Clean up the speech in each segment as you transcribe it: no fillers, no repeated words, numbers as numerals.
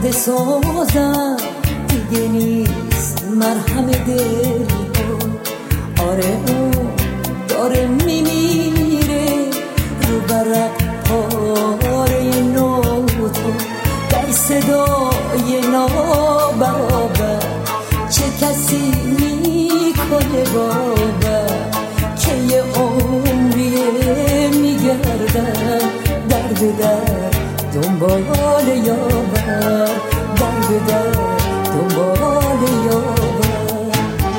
بسازم دیگه نیست مرهم دل ها. آره اون داره میمیره رو برق پاره نوتو در صدای نابرابر. چه کسی میکنه باور که یه عمریه میگردن در به در دنبال یاور، در به در دنبال یاور.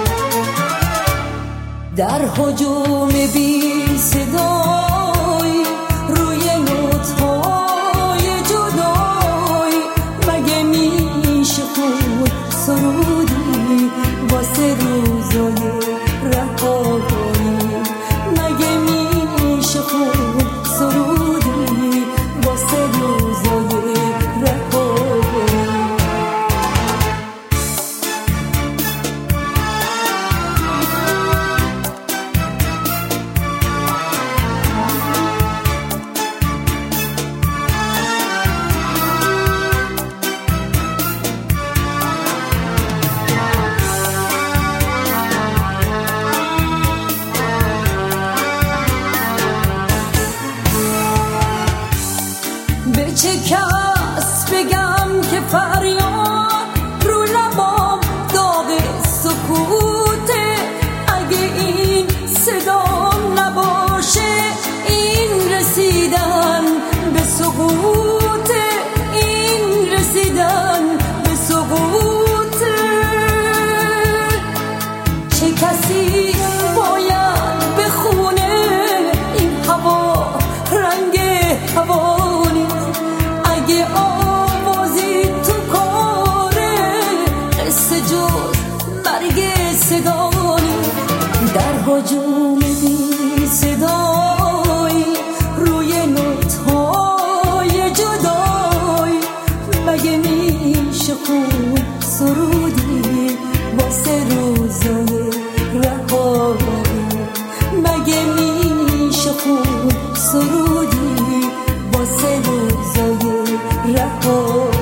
در هجوم بی صدای روی نوت‌های جدای مگه میشه خود سرودی واسه روزای رهایی؟ مگه میشه خود سرودی واسه روزای رهایی؟ به چه کس بگم که فریاد رو لبام داغ سکوته؟ اگه این صدا نباشه این رسیدن به سقوطه، این رسیدن به سقوطه. چه کسی باید بخونه این هوا رنگ هوا؟ اگه آوازی تو کاره قصه جز مرگ صدا نیست. در هجوم بی صدای روی نوت‌های جدای مگه میشه خود سرودی واسه روزای رهایی؟ مگه میشه خود سرودی واسه روزای رهایی؟